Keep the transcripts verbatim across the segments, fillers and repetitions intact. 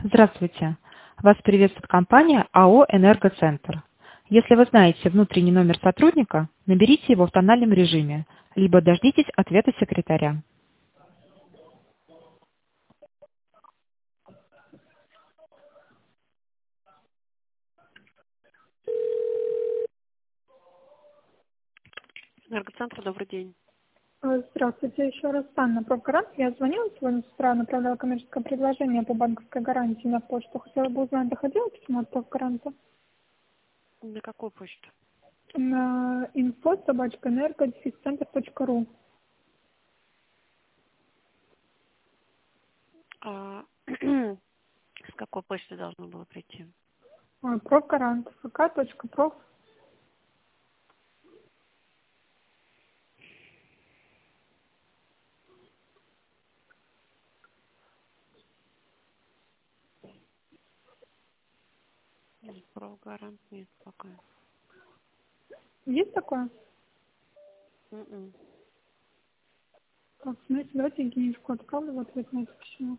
Здравствуйте. Вас приветствует компания АО «Энергоцентр». Если вы знаете внутренний номер сотрудника, наберите его в тональном режиме, либо дождитесь ответа секретаря. Энергоцентр, добрый день. Э, Здравствуйте, еще раз Анна Профгарант. Я звонила сегодня с утра, направляла коммерческое предложение по банковской гарантии на почту. Хотела бы узнать, доходило письмо от Профгаранта? На какую почту? На инфо собачка энерго центр точка ру. А, с какой почты должно было прийти? Ой, Профгарант. фк.проф. Прогарант нет пока. Есть такое? М-м. Так, знаете, давайте я Генечку отправлю в ответ на это письмо.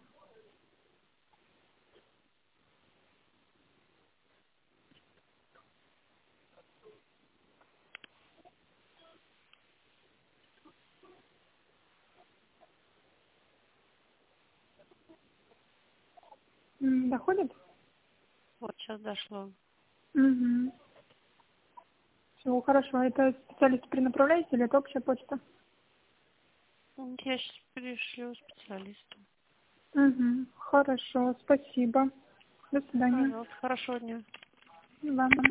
М, Доходит? Вот сейчас дошло. Угу. Все, хорошо. Это специалист перенаправляете или это общая почта? М, Я сейчас перешлю специалисту. Угу. Хорошо, спасибо. До свидания. Пожалуйста, хорошего дня. И вам.